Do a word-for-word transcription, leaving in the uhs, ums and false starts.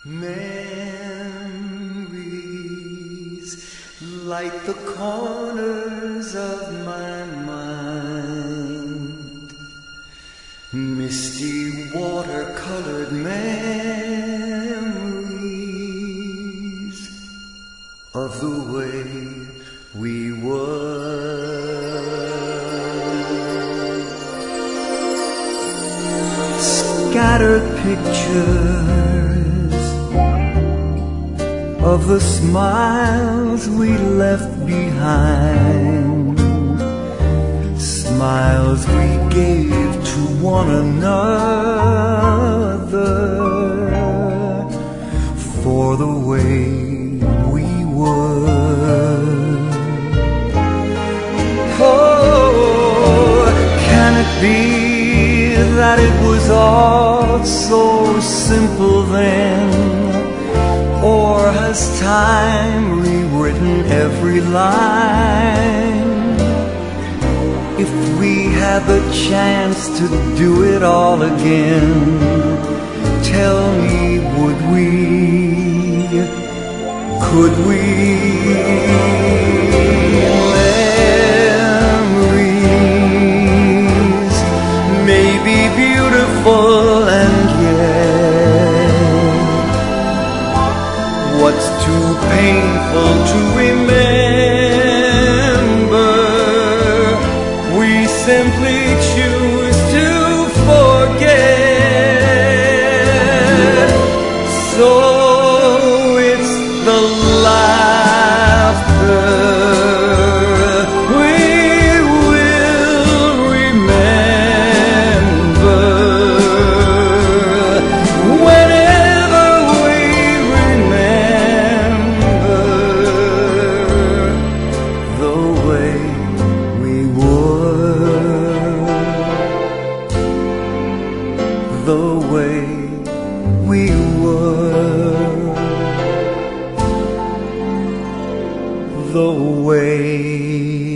Memories light the corners of my mind, misty watercolored memories of the way we were. Scattered pictures of the smiles we left behind, smiles we gave to one another for the way we were. Oh, can it be that it was all so simple then? Or has time rewritten every line? If we had the chance to do it all again, tell me, would we? Could we? Memories may be beautiful, and yet what's too painful to remember, we simply choose to forget. So it's the laughter we will remember. Whenever we remember the way we were, the way we were, the way